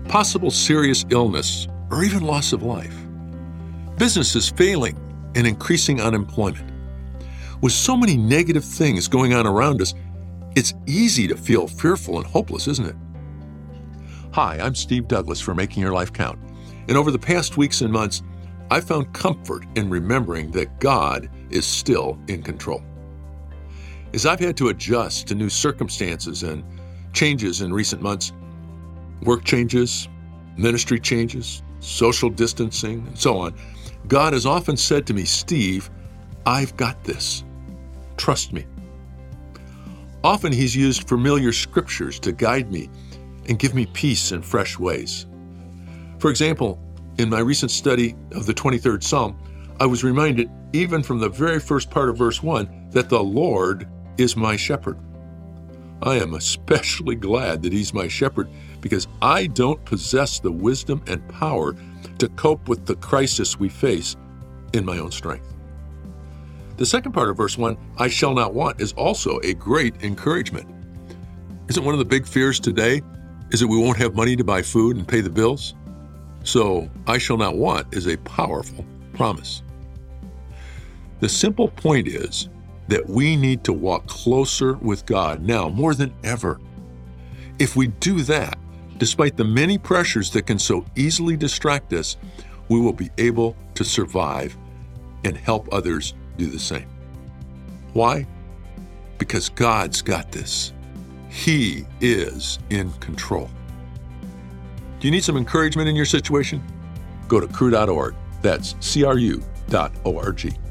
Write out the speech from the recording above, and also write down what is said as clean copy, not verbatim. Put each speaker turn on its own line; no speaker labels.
possible serious illness, or even loss of life. Businesses failing and increasing unemployment. With so many negative things going on around us, it's easy to feel fearful and hopeless, isn't it? Hi, I'm Steve Douglas for Making Your Life Count. And over the past weeks and months, I found comfort in remembering that God is still in control. As I've had to adjust to new circumstances and changes in recent months, work changes, ministry changes, social distancing, and so on, God has often said to me, Steve, I've got this. Trust me. Often he's used familiar scriptures to guide me and give me peace in fresh ways. For example, in my recent study of the 23rd Psalm, I was reminded, even from the very first part of verse 1, that the Lord is my shepherd. I am especially glad that he's my shepherd because I don't possess the wisdom and power to cope with the crisis we face in my own strength. The second part of verse 1, I shall not want, is also a great encouragement. Isn't one of the big fears today is that we won't have money to buy food and pay the bills? So, I shall not want is a powerful promise. The simple point is that we need to walk closer with God now more than ever. If we do that, despite the many pressures that can so easily distract us, we will be able to survive and help others do the same. Why? Because God's got this. He is in control. Do you need some encouragement in your situation? Go to cru.org. That's cru.org.